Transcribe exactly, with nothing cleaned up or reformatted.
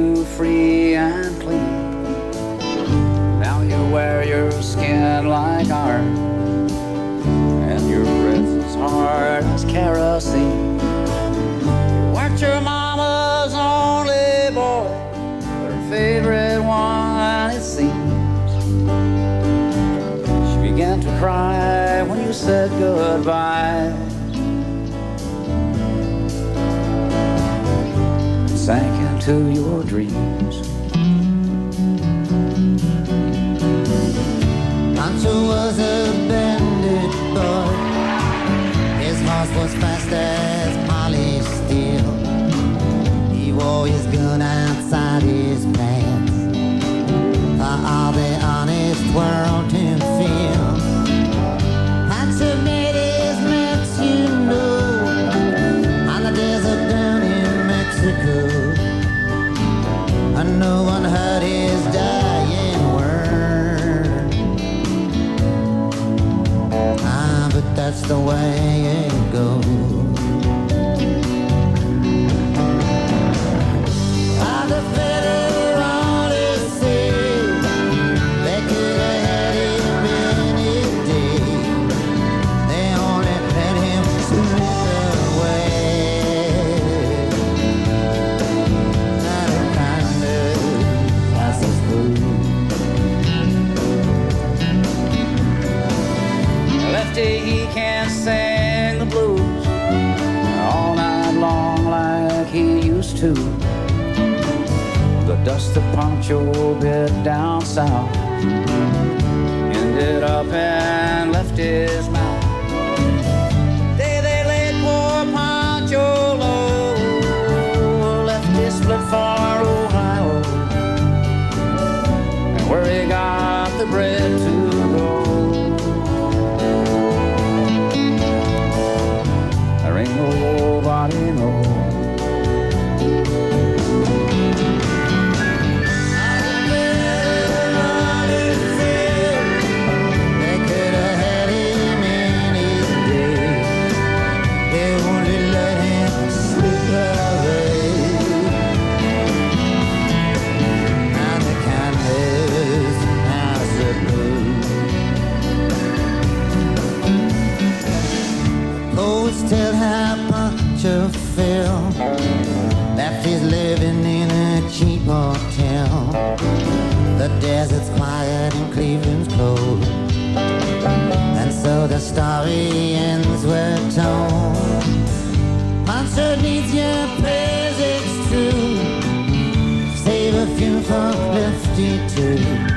you free and clean. Now you wear your skin like iron, and your breath is hard as kerosene. You weren't your mama's only boy, but her favorite one, it seems. She began to cry when you said goodbye, and sank into your dreams. Pancho was a bandit boy. His horse was fast as polished steel. He wore his gun outside his pants for all the honest world to feel. Pancho made his maps, you know, on the desert down in Mexico. And no one heard his dying word. Ah, but that's the way it goes. Ah, the federal say they could have had him any day. They only let him slip away. Not a kindness, I suppose. Lefty, he can't sing the blues all night long like he used to. The dust that Pancho bit down south ended up and left his mouth. Day they laid poor Pancho low, left his split for Ohio, and where he got the bread to go. There ain't nobody knows. They could have had him any day. They only let him slip away. Now the kindness, I suppose. Poets tell how Pancho fell. Left his living in a cheap hotel. The desert's quiet and Cleveland's cold. And so the story ends, we're told. Pancho needs your prayers, it's true. Save a few for Lefty too.